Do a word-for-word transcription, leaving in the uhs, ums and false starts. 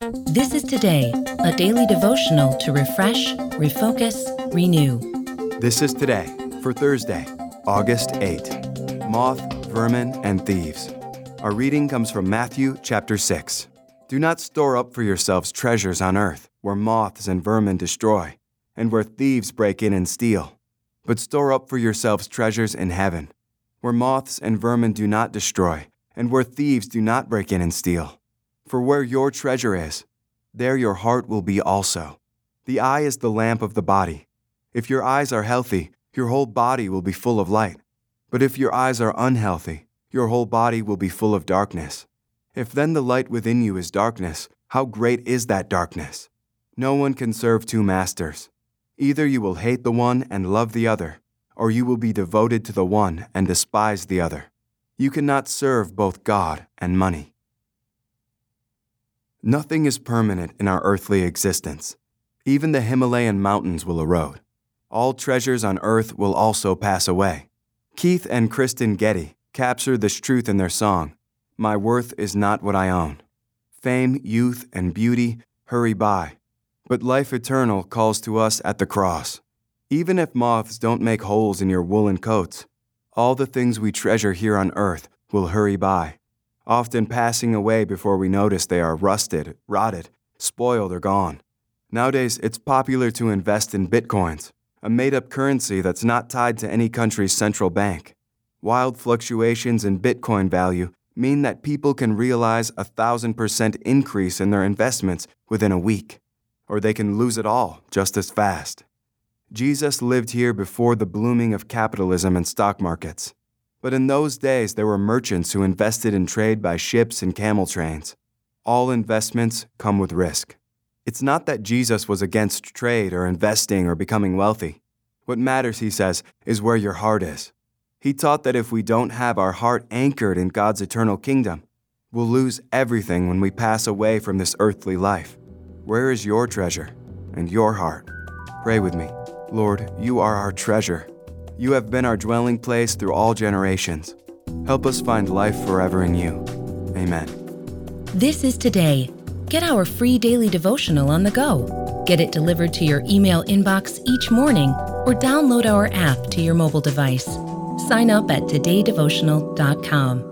This is Today, a daily devotional to refresh, refocus, renew. This is Today for Thursday, August eighth. Moth, vermin, and thieves. Our reading comes from Matthew chapter six. Do not store up for yourselves treasures on earth, where moths and vermin destroy, and where thieves break in and steal. But store up for yourselves treasures in heaven, where moths and vermin do not destroy, and where thieves do not break in and steal. For where your treasure is, there your heart will be also. The eye is the lamp of the body. If your eyes are healthy, your whole body will be full of light. But if your eyes are unhealthy, your whole body will be full of darkness. If then the light within you is darkness, how great is that darkness? No one can serve two masters. Either you will hate the one and love the other, or you will be devoted to the one and despise the other. You cannot serve both God and money. Nothing is permanent in our earthly existence. Even the Himalayan mountains will erode. All treasures on earth will also pass away. Keith and Kristen Getty captured this truth in their song, "My Worth Is Not What I Own." Fame, youth, and beauty hurry by, but life eternal calls to us at the cross. Even if moths don't make holes in your woolen coats, all the things we treasure here on earth will hurry by, often passing away before we notice they are rusted, rotted, spoiled, or gone. Nowadays, it's popular to invest in bitcoins, a made-up currency that's not tied to any country's central bank. Wild fluctuations in Bitcoin value mean that people can realize a thousand percent increase in their investments within a week, or they can lose it all just as fast. Jesus lived here before the blooming of capitalism and stock markets. But in those days, there were merchants who invested in trade by ships and camel trains. All investments come with risk. It's not that Jesus was against trade or investing or becoming wealthy. What matters, he says, is where your heart is. He taught that if we don't have our heart anchored in God's eternal kingdom, we'll lose everything when we pass away from this earthly life. Where is your treasure and your heart? Pray with me. Lord, you are our treasure. You have been our dwelling place through all generations. Help us find life forever in you. Amen. This is Today. Get our free daily devotional on the go. Get it delivered to your email inbox each morning or download our app to your mobile device. Sign up at today devotional dot com.